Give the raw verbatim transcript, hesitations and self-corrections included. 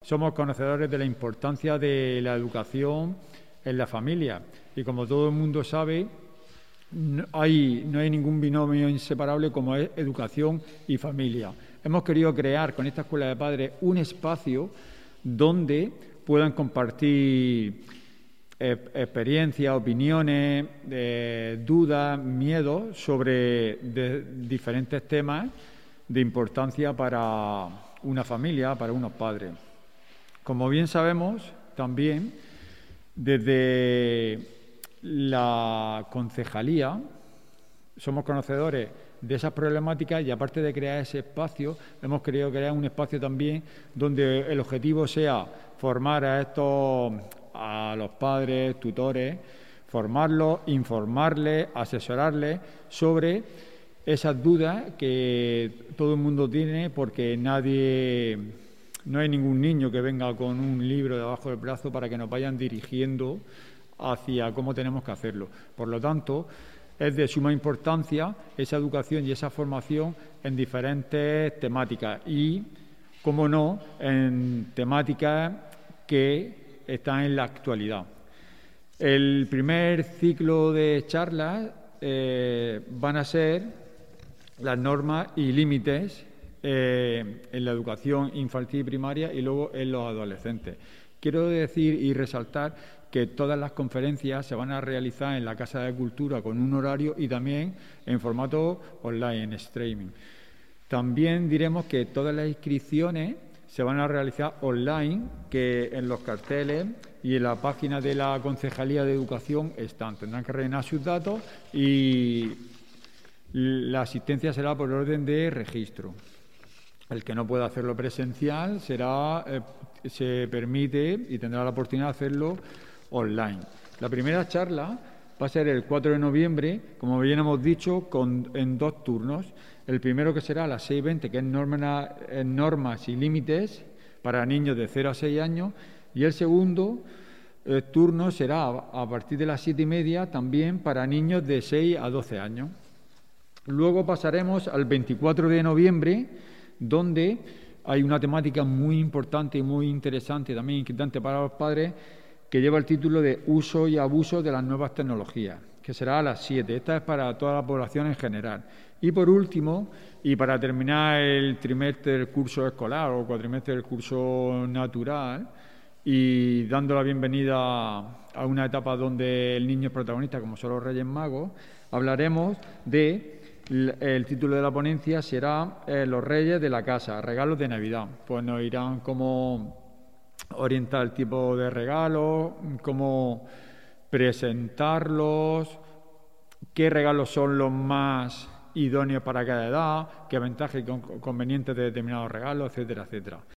somos conocedores de la importancia de la educación en la familia. Y como todo el mundo sabe, no hay, no hay ningún binomio inseparable como es educación y familia. Hemos querido crear con esta Escuela de Padres un espacio donde puedan compartir eh, experiencias, opiniones, eh, dudas, miedos sobre de, diferentes temas de importancia para una familia, para unos padres. Como bien sabemos, también desde la concejalía somos conocedores de esas problemáticas y aparte de crear ese espacio, hemos querido crear un espacio también donde el objetivo sea formar a estos, a los padres, tutores, formarlos, informarles, asesorarles sobre esas dudas que todo el mundo tiene, porque nadie, no hay ningún niño que venga con un libro debajo del brazo para que nos vayan dirigiendo hacia cómo tenemos que hacerlo. Por lo tanto, es de suma importancia esa educación y esa formación en diferentes temáticas y, como no, en temáticas que están en la actualidad. El primer ciclo de charlas eh, van a ser las normas y límites eh, en la educación infantil y primaria y luego en los adolescentes. Quiero decir y resaltar que todas las conferencias se van a realizar en la Casa de Cultura con un horario y también en formato online, en streaming. También diremos que todas las inscripciones se van a realizar online, que en los carteles y en la página de la Concejalía de Educación están. Tendrán que rellenar sus datos y la asistencia será por orden de registro. El que no pueda hacerlo presencial será, eh, se permite y tendrá la oportunidad de hacerlo online. La primera charla va a ser el cuatro de noviembre, como bien hemos dicho, con, en dos turnos. El primero que será a las seis y veinte, que es norma, eh, normas y límites para niños de cero a seis años, y el segundo eh, turno será a, a partir de las siete y media también para niños de seis a doce años. Luego pasaremos al veinticuatro de noviembre, donde hay una temática muy importante y muy interesante, también inquietante para los padres, que lleva el título de Uso y Abuso de las Nuevas Tecnologías, que será a las siete. Esta es para toda la población en general. Y por último, y para terminar el trimestre del curso escolar o cuatrimestre del curso natural, y dando la bienvenida a una etapa donde el niño es protagonista, como son los Reyes Magos, hablaremos de... El título de la ponencia será eh, Los Reyes de la Casa, regalos de Navidad. Pues nos irán cómo orientar el tipo de regalos, cómo presentarlos, qué regalos son los más idóneos para cada edad, qué ventajas y convenientes de determinados regalos, etcétera, etcétera.